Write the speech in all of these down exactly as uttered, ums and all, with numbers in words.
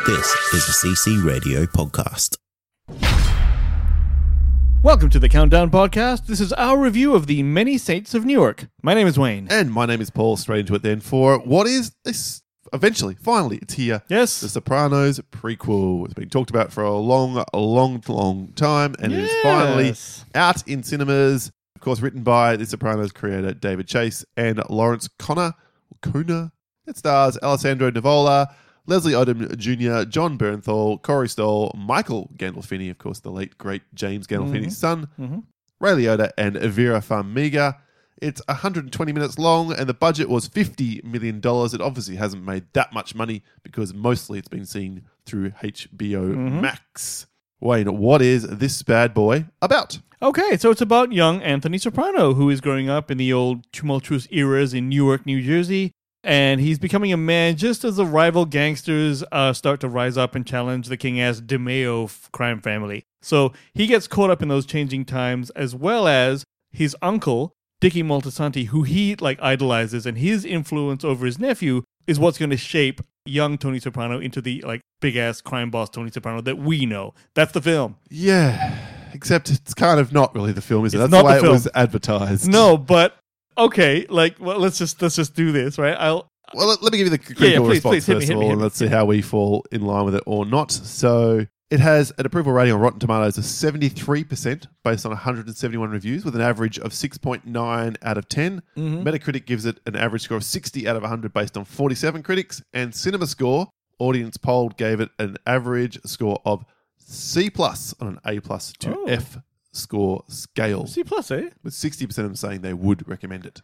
This is a C C Radio podcast. Welcome to the Countdown Podcast. This is our review of the Many Saints of Newark. My name is Wayne. And my name is Paul. Straight into it then for what is this? Eventually, finally, it's here. Yes. The Sopranos prequel. It's been talked about for a long, long, long time, and yes. it is finally out in cinemas. Of course, written by The Sopranos creator David Chase and Lawrence Connor. Kuna. It stars Alessandro Nivola, Leslie Odom Junior, John Bernthal, Corey Stoll, Michael Gandolfini, of course, the late, great James Gandolfini's mm-hmm. son, mm-hmm. Ray Liotta, and Vera Farmiga. It's one hundred twenty minutes long, and the budget was fifty million dollars. It obviously hasn't made that much money because mostly it's been seen through H B O mm-hmm. Max. Wayne, what is this bad boy about? Okay, so it's about young Anthony Soprano, who is growing up in the old tumultuous eras in Newark, New Jersey. And he's becoming a man just as the rival gangsters uh, start to rise up and challenge the king-ass DeMeo f- crime family. So he gets caught up in those changing times, as well as his uncle, Dickie Moltisanti, who he like idolizes, and his influence over his nephew is what's going to shape young Tony Soprano into the like big-ass crime boss Tony Soprano that we know. That's the film. Yeah, except it's kind of not really the film, is it? It's That's not the way the it film. was advertised. No, but... Okay, like, well, let's just let's just do this, right? I'll well, let, let me give you the critical yeah, yeah, please, response please, hit first me, of hit me, all, hit and me. let's see how we fall in line with it or not. So it has an approval rating on Rotten Tomatoes of seventy-three percent based on one hundred seventy-one reviews with an average of six point nine out of ten. Mm-hmm. Metacritic gives it an average score of sixty out of one hundred based on forty-seven critics. And CinemaScore, audience polled, gave it an average score of C plus on an A plus to Oh. F score scale. C plus, eh? With sixty percent of them saying they would recommend it.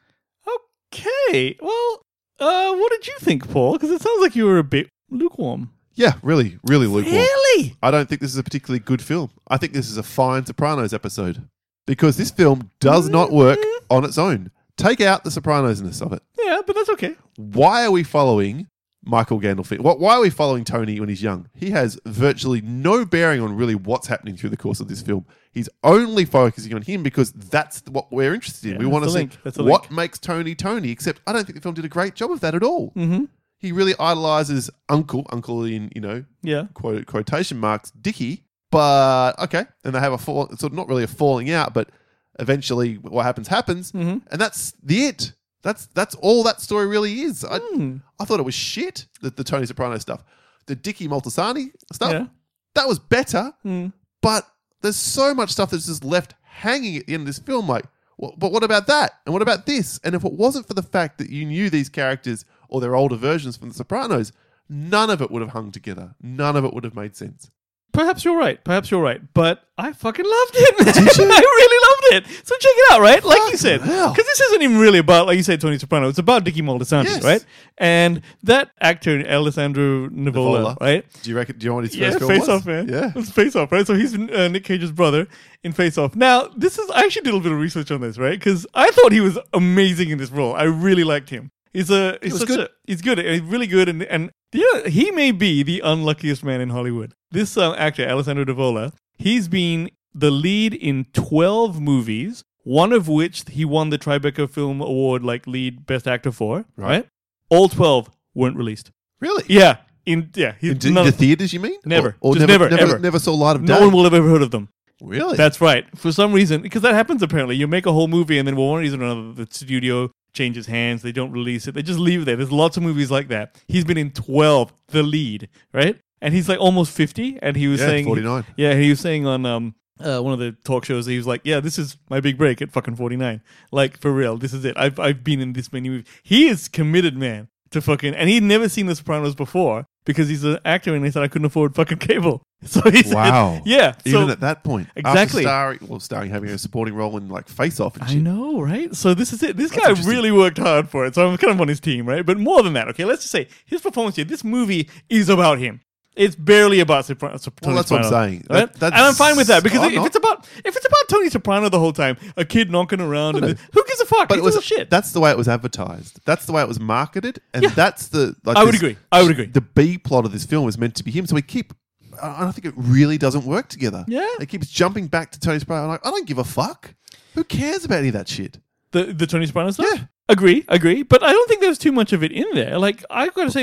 Okay, well, uh, what did you think, Paul? Because it sounds like you were a bit lukewarm. Yeah, really, really lukewarm. Really? I don't think this is a particularly good film. I think this is a fine Sopranos episode. Because this film does not work on its own. Take out the Sopranos-ness of it. Yeah, but that's okay. Why are we following Michael Gandolfini? What? Why are we following Tony when he's young? He has virtually no bearing on really what's happening through the course of this film. He's only focusing on him because that's what we're interested in. Yeah, we want to see link. That's the what link. makes Tony Tony, except I don't think the film did a great job of that at all. Mm-hmm. He really idolizes Uncle, Uncle in, you know, Yeah. quote, quotation marks, Dickie. But, okay, and they have a fall, sort of not really a falling out, but eventually what happens, happens. Mm-hmm. And that's the it. That's that's all that story really is. I, Mm. I thought it was shit, the, the Tony Soprano stuff. The Dickie Moltisanti stuff, Yeah. that was better. Mm. But there's so much stuff that's just left hanging at the end of this film. Like, well, but what about that? And what about this? And if it wasn't for the fact that you knew these characters or their older versions from The Sopranos, none of it would have hung together. None of it would have made sense. Perhaps you're right. Perhaps you're right. But I fucking loved it. Did you? I really loved it. So check it out, right? Like you Fucking said. hell. Because this isn't even really about, like you said, Tony Soprano. It's about Dickie Moltisanti, Yes. right? And that actor, Alessandro Nivola, Nivola. right? Do you reckon? Do you know what his Yeah, first film Face was? Off, man. Yeah. It's Face Off, right? So he's uh, Nick Cage's brother in Face Off. Now, this is, I actually did a little bit of research on this, right? Because I thought he was amazing in this role. I really liked him. He's a, he's was such good. a, he's good. He's really good. And, and yeah, he may be the unluckiest man in Hollywood. This uh, actor, Alessandro Nivola, he's been the lead in twelve movies, one of which he won the Tribeca Film Award, like lead best actor for, right? Right. All twelve weren't released. Really? Yeah. In, yeah. He, In d- none- the theaters, you mean? Never. Or, or Just never, never, never, ever. never saw light of no day? one will have ever heard of them. Really? That's right. For some reason, because that happens apparently. You make a whole movie and then for one reason or another, the studio changes hands. They don't release it. They just leave it there. There's lots of movies like that. He's been in twelve, the lead, right? And he's like almost fifty. And he was Yeah, saying... forty-nine. Yeah, he was saying on um uh, one of the talk shows, he was like, yeah, this is my big break at fucking forty-nine. Like, for real, this is it. I've, I've been in this many movies. He is committed, man, to fucking... And he'd never seen The Sopranos before because he's an actor and he said, I couldn't afford fucking cable. So he said... Wow. Yeah. Even so, at that point. Exactly. After starring, well, starring, having a supporting role in, like, Face Off and I shit. know, right? So this is it. This That's guy interesting. really worked hard for it. So I'm kind of on his team, right? But more than that, okay, let's just say his performance here, this movie is about him. It's barely about Sopra- Sop- Tony Well, that's what I'm Soprano, saying. right? That- that's- and I'm fine with that because I'm if not. it's about if it's about Tony Soprano the whole time, a kid knocking around, and No. the, who gives a fuck? But He it was gives a shit. That's the way it was advertised. That's the way it was marketed, and Yeah. that's the. Like I would this- agree. I would agree. The B plot of this film is meant to be him, so we keep. I I think it really doesn't work together. Yeah. it keeps jumping back to Tony Soprano. I'm like, I don't give a fuck. Who cares about any of that shit? The the Tony Soprano stuff? Yeah. Agree, agree. But I don't think there's too much of it in there. Like, I've got to say, like,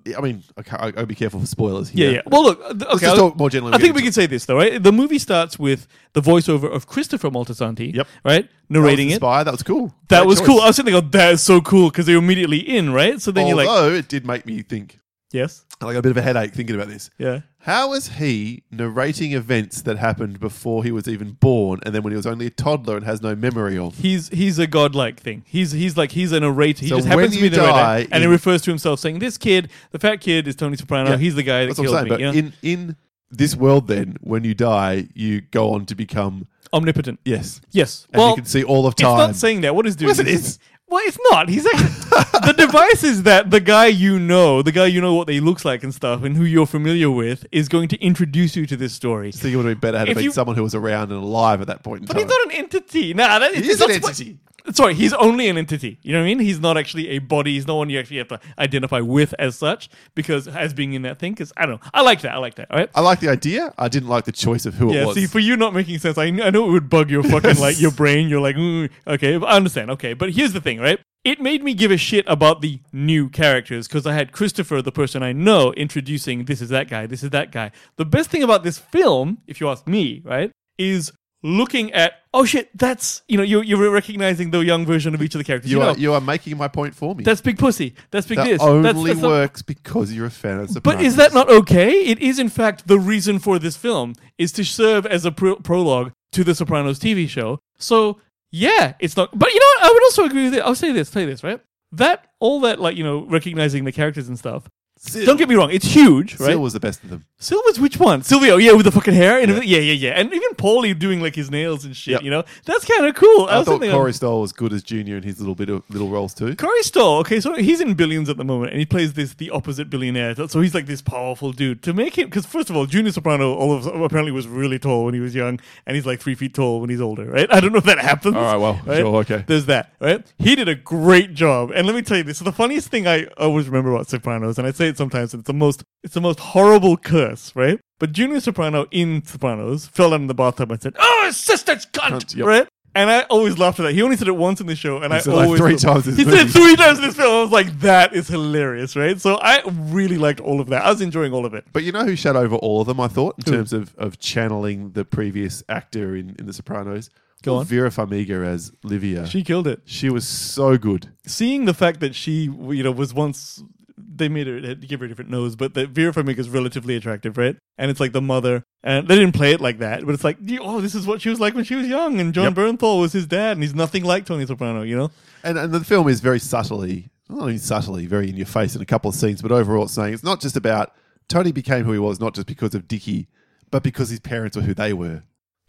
I mean, okay, I, I'll be careful for spoilers here. Yeah, yeah. Well, look. th- Let's Okay, just I'll- talk more generally. I think We'll we get can say this though, right? The movie starts with the voiceover of Christopher Moltisanti. Yep. Right, narrating that was it. inspired. That was cool. That Great was choice. cool. I was sitting there, oh, that is so cool because they're immediately in, right? So then you're like, Although it did make me think. yes, I got a bit of a headache thinking about this. yeah. How is he narrating events that happened before he was even born, and then when he was only a toddler and has no memory of? He's he's a godlike thing. He's he's like he's a narrator. He So just when happens to be you the narrator, die and he in- refers to himself saying, "This kid, the fat kid, is Tony Soprano. Yeah, he's the guy that That's what I'm killed saying. me." But You know? in in this world, then when you die, you go on to become Omnipotent. yes, Yes. and well, you can see all of it's time. not saying that. What is doing? Yes, it is- is. Well, it's not. He's actually, the device is that the guy you know, the guy you know what they looks like and stuff, and who you're familiar with, is going to introduce you to this story. So you would have been better had If it been you- someone who was around and alive at that point in But time. he's not an entity. Nah, that He is is an that's what- entity. Sorry, he's only an entity. You know what I mean? He's not actually a body. He's not one you actually have to identify with as such, because as being in that thing. Because I don't know. I like that. I like that. All right. I like the idea. I didn't like the choice of who it Yeah. was. See, for you not making sense, I, kn- I know it would bug your fucking like your brain. You're like, mm, okay, I understand. Okay, but here's the thing, right? It made me give a shit about the new characters because I had Christopher, the person I know, introducing this is that guy, this is that guy. The best thing about this film, if you ask me, right, is looking at, oh shit, that's, you know, you're, you're recognizing the young version of each of the characters. you, You, are know, you are making my point for me. that's Big Pussy. That's Big that This. only that's, that's not- works because you're a fan of Sopranos. but is that not okay? It is, in fact, the reason for this film is to serve as a pro- prologue to the Sopranos T V show. So, yeah, it's not. But you know what? I would also agree with it. I'll say this, say this, right? That, all that, like, you know, recognizing the characters and stuff. Sil- Don't get me wrong, it's huge, right? Sil was the best of them. Silver's which one? Silvio, yeah, with the fucking hair and everything. Yeah, yeah, yeah. And even Paulie doing like his nails and shit, Yep. you know? That's kind of cool. I, was thought thinking, Corey Stoll was good as Junior in his little bit of little roles too. Corey Stoll, okay, so he's in Billions at the moment, and he plays this the opposite billionaire. So he's like this powerful dude. To make him, because first of all, Junior Soprano all of apparently was really tall when he was young, and he's like three feet tall when he's older, right? I don't know if that happens. All right, well, right? sure, okay. There's that, right? He did a great job, and let me tell you this: so the funniest thing I always remember about Sopranos, and I say it sometimes, and it's the most, it's the most horrible curse, right? But Junior Soprano in Sopranos fell down in the bathtub and said, "Oh, his sister's cunt," Cunt, yep. right? And I always laughed at that. He only said it once in the show, and He I said it like always three times in He this said it movie. three times in this film. I was like, that is hilarious, right? So I really liked all of that. I was enjoying all of it. But you know who shot over all of them, I thought, in Who? terms of, of channeling the previous actor in, in The Sopranos? Go on. Vera Farmiga as Livia. She, She killed it. she was so good. Seeing the fact that she, you know, was once. They made her they give her a different nose, but that Vera Farmiga is relatively attractive, right? And it's like the mother, and they didn't play it like that, but it's like, oh, this is what she was like when she was young, and John Yep. Bernthal was his dad, and he's nothing like Tony Soprano, you know? And, and the film is very subtly, not only subtly, very in your face in a couple of scenes, but overall it's saying it's not just about Tony became who he was, not just because of Dickie, but because his parents were who they were.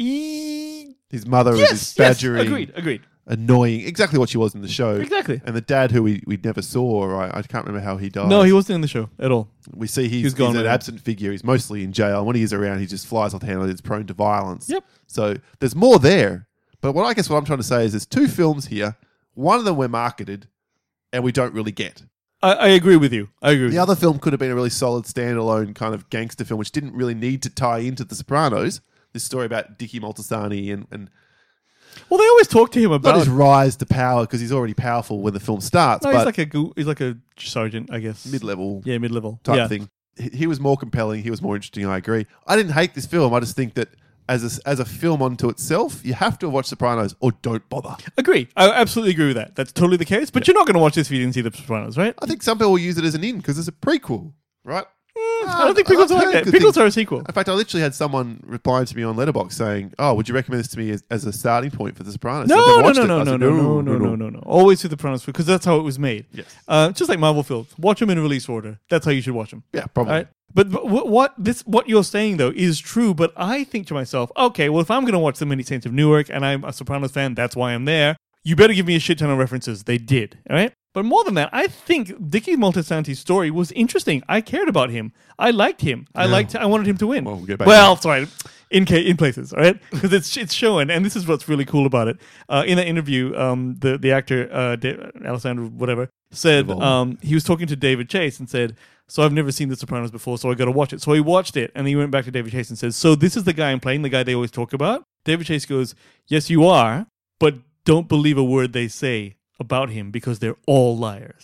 E- His mother was yes, this yes, badgering, agreed, agreed, annoying, exactly what she was in the show. exactly. And the dad who we, we never saw, I, I can't remember how he died. No, he wasn't in the show at all. We see he's, He's gone he's an with it. absent figure. He's mostly in jail. And when he is around, he just flies off the handle. He's prone to violence. Yep. So there's more there. But what I guess what I'm trying to say is there's two films here. One of them we're marketed and we don't really get. I, I agree with you. I agree with The you. other film could have been a really solid standalone kind of gangster film, which didn't really need to tie into The Sopranos. This story about Dickie Moltisanti and, and Well, they always talk to him not about. his rise to power because he's already powerful when the film starts, No, but he's like a gu- he's like a sergeant, I guess. mid-level Yeah, mid level type yeah. thing. He, he was more compelling. He was more interesting. I agree. I didn't hate this film. I just think that as a, as a film unto itself, you have to watch Sopranos or don't bother. Agree. I absolutely agree with that. That's totally the case. But you're not going to watch this if you didn't see The Sopranos, right? I think some people use it as an in because it's a prequel, right? I don't think pickles I've are like heard that. good Pickles things. are a sequel. In fact, I literally had someone replying to me on Letterboxd saying, "Oh, would you recommend this to me as, as a starting point for The Sopranos?" No, I've never no, watched no, it. no, I no, said, no, no, no, no, no, no. Always see The Sopranos because that's how it was made. Yes. Uh, just like Marvel films, watch them in release order. That's how you should watch them. Yeah, probably. Right? But, but what, what this what you're saying though is true. But I think to myself, okay, well, if I'm going to watch The Many Saints of Newark and I'm a Sopranos fan, that's why I'm there. You better give me a shit ton of references. They did, all right? But more than that, I think Dickie Moltisanti's story was interesting. I cared about him. I liked him. I Yeah. liked. I wanted him to win. Well, we'll get back well sorry, in ca- in places, all right? Because it's it's showing, and this is what's really cool about it. Uh, in that interview, um, the the actor uh, da- Alessandro whatever said Duvall. um, he was talking to David Chase and said, "So I've never seen The Sopranos before, so I got to watch it." So he watched it, and he went back to David Chase and says, "So this is the guy I'm playing, the guy they always talk about." David Chase goes, "Yes, you are, but don't believe a word they say about him because they're all liars."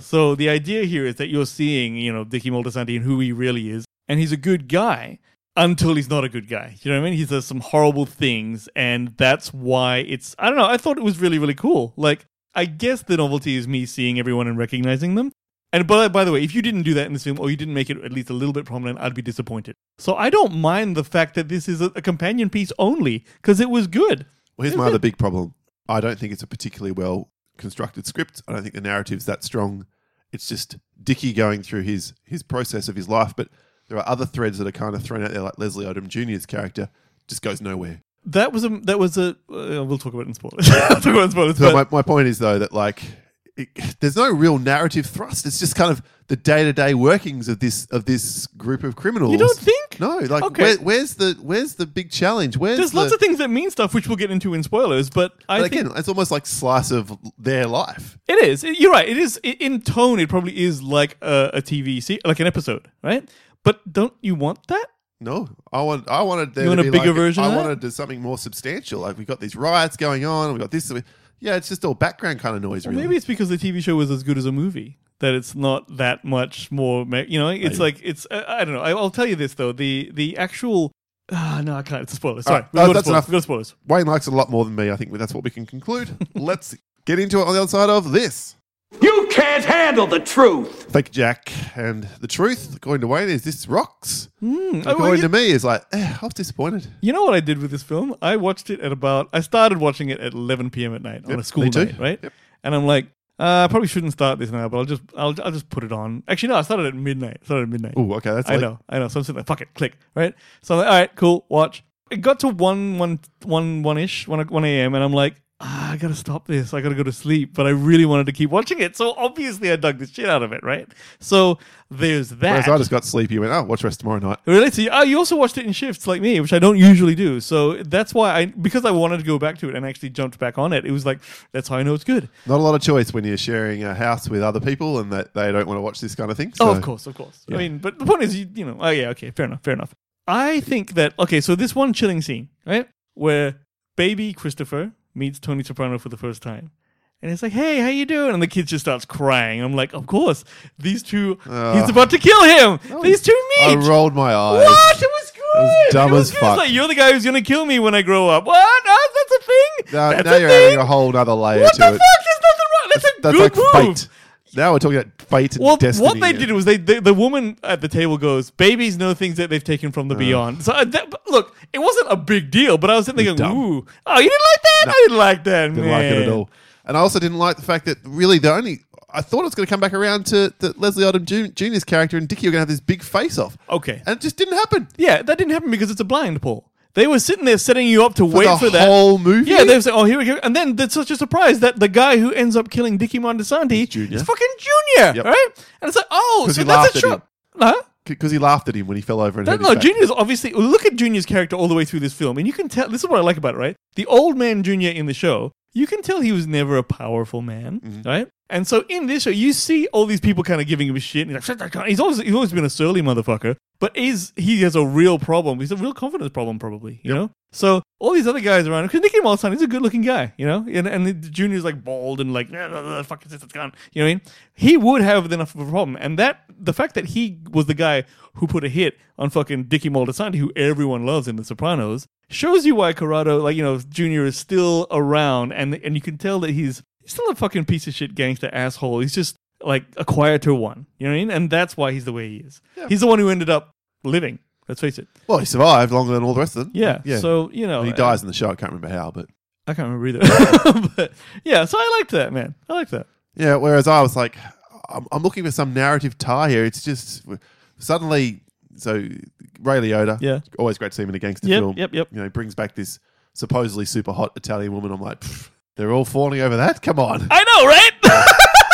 So the idea here is that you're seeing, you know, Dickie Moltisanti and who he really is, and he's a good guy until he's not a good guy. You know what I mean? He does some horrible things, and that's why it's, I don't know, I thought it was really, really cool. Like, I guess the novelty is me seeing everyone and recognizing them. And by, by the way, if you didn't do that in this film, or you didn't make it at least a little bit prominent, I'd be disappointed. So I don't mind the fact that this is a, a companion piece only, because it was good. Well, here's my other big problem. I don't think it's a particularly well constructed script. I don't think the narrative's that strong. It's just Dickie going through his his process of his life, but there are other threads that are kind of thrown out there, like Leslie Odom Junior's character just goes nowhere. That was a that was a uh, we'll talk about it in spoilers. We'll talk about it in spoilers. So but- my, my point is though that like it, there's no real narrative thrust. It's just kind of the day to day workings of this of this group of criminals. You don't think? No, like Okay. where, where's the where's the big challenge? Where's There's the, lots of things that mean stuff, which we'll get into in spoilers, but I but think again, it's almost like slice of their life. it is. You're right. It is in tone. It probably is like a, a T V, se- like an episode, right? But don't you want that? No, I want. I wanted there You want to a be bigger like, version I of that? wanted to something more substantial. Like we got these riots going on, and we got this. Yeah, it's just all background kind of noise. Or Really, maybe it's because the T V show was as good as a movie that it's not that much more. ma- You know, it's Maybe. like it's. I, I don't know. I, I'll tell you this though. The the actual. Ah, no, I can't. It's a spoiler. Sorry, right, we'll uh, go to that's spoilers. enough. We'll go to spoilers. Wayne likes it a lot more than me. I think that's what we can conclude. Let's get into it on the other side of this. You can't handle the truth. Thank you, Jack. And the truth, according to Wayne, is this rocks. Mm, oh, According well, you, to me, is like, eh, I was disappointed. you know what I did with this film? I watched it at about. I started watching it at eleven p.m. at night on Yep, a school me too. night, right? Yep. And I'm like, uh, I probably shouldn't start this now, but I'll just, I'll, I'll just put it on. Actually, no, I started at midnight. I started at midnight. Oh, okay, that's I late. know, I know. So I'm sitting there, fuck it, click, right? So I'm like, all right, cool, watch. It got to one, one, one, one ish, one, one a.m. and I'm like, ah, I gotta stop this. I gotta go to sleep. But I really wanted to keep watching it, so obviously I dug the shit out of it, right? So there's that. Whereas I just got sleepy. Went, oh, watch the rest tomorrow night. Really? So you, oh, you also watched it in shifts like me, which I don't usually do. So that's why I, because I wanted to go back to it and actually jumped back on it. It was like, that's how I know it's good. Not a lot of choice when you're sharing a house with other people and that they don't want to watch this kind of thing. So. Oh, of course, of course. yeah. I mean, but the point is, you, you know, oh yeah, okay, fair enough, fair enough. I think that, okay, so this one chilling scene, right, where baby Christopher meets Tony Soprano for the first time. And it's like, hey, how you doing? And the kid just starts crying. I'm like, of course, these two, Uh, he's about to kill him. These two I meet. rolled my eyes. What? It was good. was dumb It was as good. fuck. It's like, you're the guy who's going to kill me when I grow up. What? No, that's a thing? Now, that's now a you're thing? adding a whole other layer What to the it. fuck? There's nothing wrong. That's, a That's good like move. fate. Now we're talking about fate and Well, destiny. what they and- did was they, they the woman at the table goes, "Babies know things that they've taken from the beyond." So uh, that, but look, it wasn't a big deal, but I was sitting there It was going, dumb. "Ooh, oh, you didn't like that? No. I didn't like that, Didn't man. like it at all. And I also didn't like the fact that really the only I thought it was going to come back around to, to Leslie Odom Ju- Junior's character and Dickie were going to have this big face off. Okay, And it just didn't happen. yeah, that didn't happen because it's a blind poll. They were sitting there setting you up to For wait the for that whole movie? Yeah, they were saying, "Oh, here we go," and then there's such a surprise that the guy who ends up killing Dickie Montesanti Junior. is fucking Junior, Yep. right? And it's like, oh, 'Cause so he that's laughed a at shot. Huh? Because he laughed at him when he fell over and No, hurt no, his back. Junior's obviously. Look at Junior's character all the way through this film, and you can tell. This is what I like about it, right? The old man Junior in the show, you can tell he was never a powerful man, Mm-hmm. right? And so in this show, you see all these people kind of giving him shit. And he's like, "Shut that guy." He's always he's always been a surly motherfucker, but is he has a real problem? He's a real confidence problem, probably. You know. So all these other guys around, because Nicky Moltisanti is a good-looking guy, you know, and and the Junior's like bald and like, nah, nah, nah, fuck this, it's gone. You know what I mean? He would have enough of a problem, and that the fact that he was the guy who put a hit on fucking Dickie Moltisanti, who everyone loves in The Sopranos, shows you why Corrado, like, you know, Junior is still around, and and you can tell that he's he's still a fucking piece of shit gangster asshole. He's just like a quieter one, you know what I mean? And that's why he's the way he is. Yeah. He's the one who ended up living. Let's face it. Well, he survived longer than all the rest of them. Yeah. Yeah. So you know, And he dies in the show. I can't remember how, but I can't remember either. But yeah, so I liked that, man. I liked that. yeah. Whereas I was like, I'm, I'm looking for some narrative tie here. It's just suddenly, so Ray Liotta, Yeah. always great to see him in a gangster Yep, film. yep, yep. You know, brings back this supposedly super hot Italian woman. I'm like, pfft, they're all fawning over that. Come on. I know, right?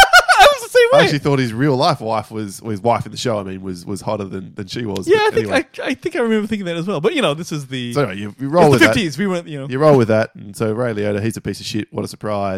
I was the same I way. actually thought his real life wife was, or his wife in the show. I mean, was was hotter than, than she was. yeah, But I think anyway. I, I think I remember thinking that as well. But you know, this is the So anyway, you, you it's roll the with that. fifties. We went, you know. You roll with that. And so Ray Liotta, he's a piece of shit. What a surprise. Yep.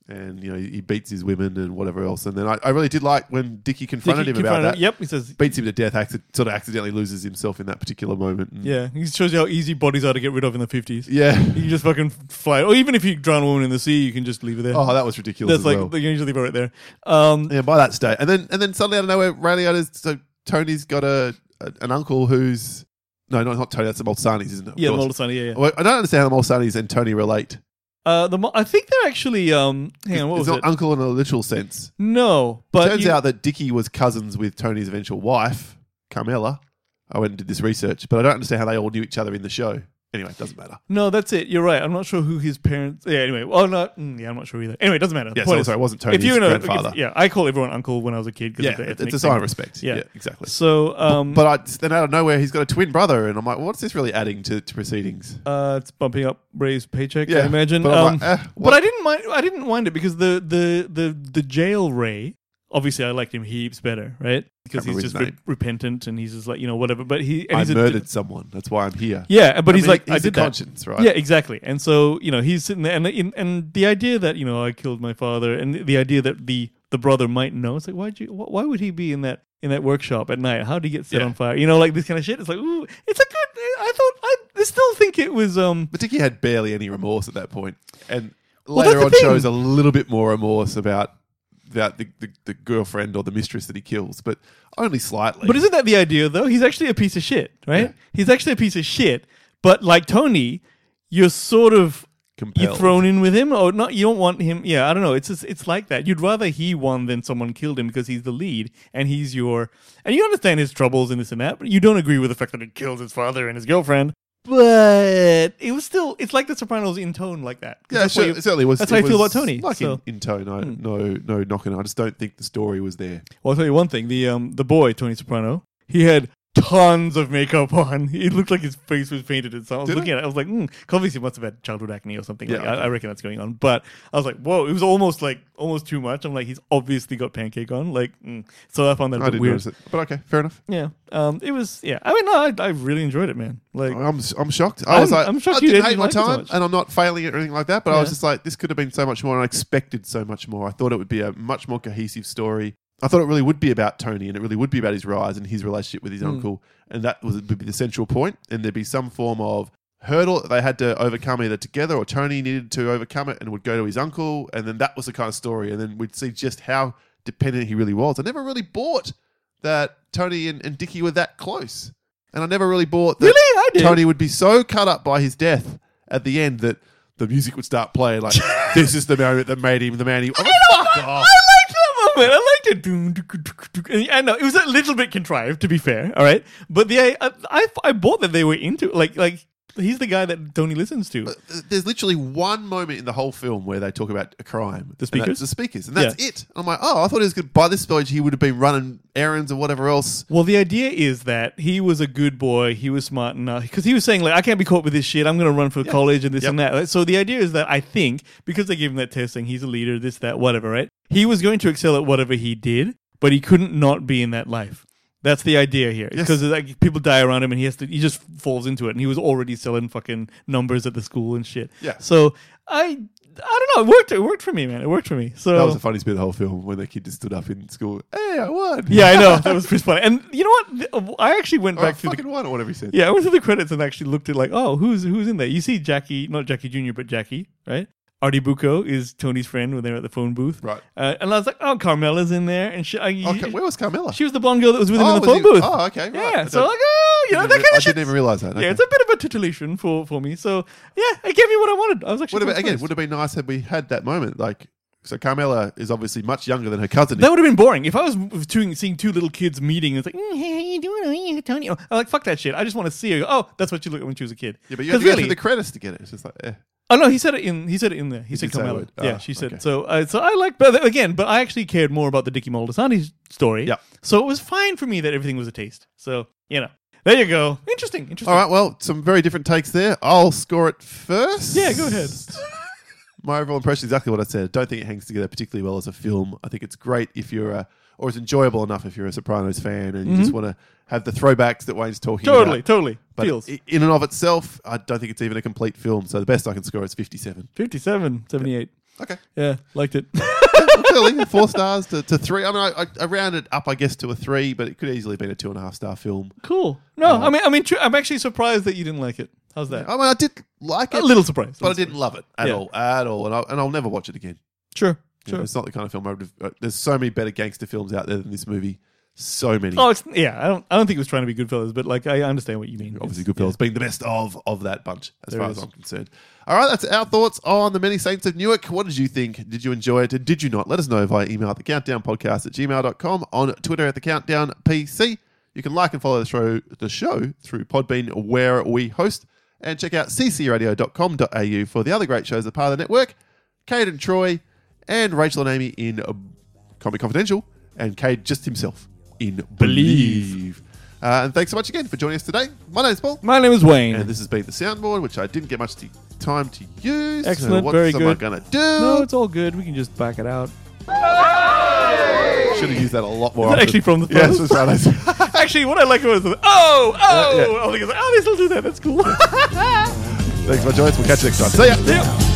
and you know he beats his women and whatever else. And then I, I really did like when Dickie confronted Dickie him about confronted- that. Yep, he says, Beats him to death, acci- sort of accidentally loses himself in that particular moment. And yeah, he shows you how easy bodies are to get rid of in the fifties. yeah. You can just fucking fly, or even if you drown a woman in the sea, you can just leave it there. Oh, that was ridiculous. That's as like well. you can usually leave it right there. Um, Yeah, by that stage, and then and then suddenly out of nowhere, Ray Liotta's so Tony's got a, a an uncle who's no, no, not Tony. That's the Mulsaney's, isn't it? Of yeah, the course. Mulsaney, yeah, yeah. Well, I don't understand how the Mulsaney's and Tony relate. Uh, the Mul- I think they're actually. Um, hang on, what it's was not it? uncle in a literal sense. No, but it turns you- out that Dickie was cousins with Tony's eventual wife, Carmela. I went and did this research, but I don't understand how they all knew each other in the show. Anyway, it doesn't matter. No, that's it. You're right. I'm not sure who his parents. Yeah. Anyway, well, not. Mm, yeah, I'm not sure either. Anyway, it doesn't matter. The Yeah, point so is, sorry, it wasn't Tony's if you know, grandfather. if- yeah, I call everyone uncle when I was a kid. 'cause Yeah, of the it's ethnic a sign thing. of respect. Yeah. Yeah, exactly. So, um, But I, then out of nowhere, he's got a twin brother, and I'm like, what's this really adding to, to proceedings? uh, it's bumping up Ray's paycheck. Yeah, I imagine. but I'm um, like, eh, but what? I didn't mind. I didn't mind it because the the the the jail Ray. Obviously, I liked him heaps better, right? Because Can't he's remember just his re- name. repentant and he's just like you know whatever. But he and I he's a- murdered someone. That's why I'm here. Yeah, but I he's mean, like, he's I a did that. conscience, right? Yeah, exactly. And so you know, he's sitting there, and and, and the idea that you know I killed my father, and the idea that the the brother might know, it's like, why'd you? Why would he be in that in that workshop at night? How did he get set Yeah. on fire? You know, like this kind of shit. It's like, ooh, it's a good. I thought I still think it was. um But Dickie had barely any remorse at that point, and Well, later that's on the thing. shows a little bit more remorse about about the, the, the girlfriend or the mistress that he kills, but only slightly. But isn't that the idea though? He's actually a piece of shit, right? Yeah. He's actually a piece of shit. But like Tony, you're sort of Compelled. you're thrown in with him, or not? You don't want him. Yeah, I don't know. It's just, it's like that. You'd rather he won than someone killed him because he's the lead and he's your. And you understand his troubles and this and that, but you don't agree with the fact that he killed his father and his girlfriend. But it was still. It's like The Sopranos in tone, like that. 'Cause Yeah, that's sure, what you- it certainly was. That's it how I feel was about Tony. Like so. in, in tone, I, no, no knocking. I just don't think the story was there. Well, I'll tell you one thing. The um the boy, Tony Soprano, he had tons of makeup on. It looked like his face was painted and so I was Did looking it? at it. I was like, mm, obviously he must have had childhood acne or something. Yeah, like, I, okay. I reckon that's going on. But I was like, whoa, it was almost like almost too much. I'm like, he's obviously got pancake on. Like, mm. So I found that a I bit didn't weird. notice it, but okay, fair enough. Yeah. Um. It was. Yeah. I mean, no, I, I really enjoyed it, man. Like, I'm I'm shocked. I I'm- was like, I'm shocked I you didn't didn't hate my like it so time, much. and I'm not failing it or anything like that. But I was Yeah. just like, this could have been so much more, and I expected so much more. I thought it would be a much more cohesive story. I thought it really would be about Tony, and it really would be about his rise and his relationship with his Mm. uncle, and that was would be the central point. And there'd be some form of hurdle that they had to overcome either together, or Tony needed to overcome it and would go to his uncle, and then that was the kind of story. And then we'd see just how dependent he really was. I never really bought that Tony and, and Dickie were that close, and I never really bought that Really? I did. Tony would be so cut up by his death at the end that the music would start playing like this is the moment that made him the man he. I mean, fuck I off. liked that moment. I liked it. Doom, doom, doom, doom, doom. I know it was a little bit contrived, to be fair. All right, but the I I, I bought that they were into like like he's the guy that Tony listens to. There's literally one moment in the whole film where they talk about a crime. The and speakers? that's the speakers, and that's Yeah. it. I'm like, oh, I thought he was good. By this stage, he would have been running errands or whatever else. Well, the idea is that he was a good boy. He was smart enough because he was saying like, I can't be caught with this shit. I'm going to run for college and this Yep. and that. So the idea is that I think because they gave him that test saying he's a leader, this, that, whatever, right? He was going to excel at whatever he did, but he couldn't not be in that life. That's the idea here. Yes. Because like people die around him and he has to. He just falls into it. And he was already selling fucking numbers at the school and shit. Yeah. So I, I don't know. It worked. It worked for me, man. It worked for me. So That was the funniest bit of the whole film when the kid just stood up in school. Hey, I won. yeah, I know that was pretty funny. And you know what? I actually went Or I back to the fucking won or whatever he said. Yeah, I went to the credits and actually looked at like, oh, who's who's in there? You see Jackie, not Jackie Junior, but Jackie, right? Artie Bucco is Tony's friend when they were at the phone booth. Right. Uh, and I was like, oh, Carmela's in there. And she, I, Okay, where was Carmela? she was the blonde girl that was with him Oh, in the was phone he- booth. oh, okay, right. Yeah, I so don't- like, oh, you know, that Didn't- kind I of shit. didn't even realize that. Yeah, Okay. it's a bit of a titillation for, for me. So, yeah, it gave me what I wanted. I was actually Would have been, quite again, pleased. would have been nice had we had that moment. Like, so Carmela is obviously much younger than her cousin. That would have been boring. If I was doing, seeing two little kids meeting, it's like, mm, hey, how you doing? Oh, yeah, Tony. I'm like, fuck that shit. I just want to see her. Go, oh, that's what she looked like when she was a kid. yeah, but you have 'Cause to go really, through the credits to get it. It's just like, eh. Oh no, he said it in. He said it in there. He, He said did say a Carmela. word. Yeah, Ah, she said. okay. So, uh, so I like. But again, but I actually cared more about the Dickie Moldasani story. Yep. So it was fine for me that everything was a taste. So you know, there you go. Interesting. Interesting. All right, well, some very different takes there. I'll score it first. Yeah, go ahead. My overall impression is exactly what I said. I don't think it hangs together particularly well as a film. I think it's great if you're a, or it's enjoyable enough if you're a Sopranos fan and you just want to have the throwbacks that Wayne's talking Mm-hmm. Totally. about. Totally. But Feels. i- in and of itself, I don't think it's even a complete film. So the best I can score is fifty-seven. fifty-seven, seventy-eight. Okay. Yeah, liked it. Well, clearly, four stars to, to three. I mean, I, I rounded up, I guess, to a three, but it could easily have been a two and a half star film. Cool. No, I mean, I mean, tr- I'm actually surprised that you didn't like it. How's that? I mean, I did like it. A little surprised. But I didn't love it at Yeah. all. At all. And, I, and I'll never watch it again. Sure. You know, Sure. it's not the kind of film I would have. Uh, there's so many better gangster films out there than this movie. So many. Oh, it's yeah. I don't. I don't think it was trying to be Goodfellas, but like I understand what you mean. Obviously, It's- Goodfellas being the best of of that bunch, as There far it as is. I'm concerned. All right, that's our thoughts on The Many Saints of Newark. What did you think? Did you enjoy it? Did you not? Let us know via email at the countdown podcast at gmail dot com, on Twitter at the countdown P C. You can like and follow the show, the show through Podbean, where we host, and check out c c radio dot com dot a u for the other great shows that are part of the network. Cade and Troy, and Rachel and Amy in uh, Comic Confidential, and Cade just himself in Believe. Uh, and thanks so much again for joining us today. My name's Paul. My name is Wayne. And this has been the soundboard, which I didn't get much t- time to use. Excellent, So what very am good. I going to do? No, it's all good. We can just back it out. Should have used that a lot more Is that often. actually from the Yes, photos? that's right. Actually, what I like was the, oh, oh, Yeah, yeah. I was like, oh, they still do that. That's cool. Thanks for joining us. We'll catch you next time. See ya. Yeah.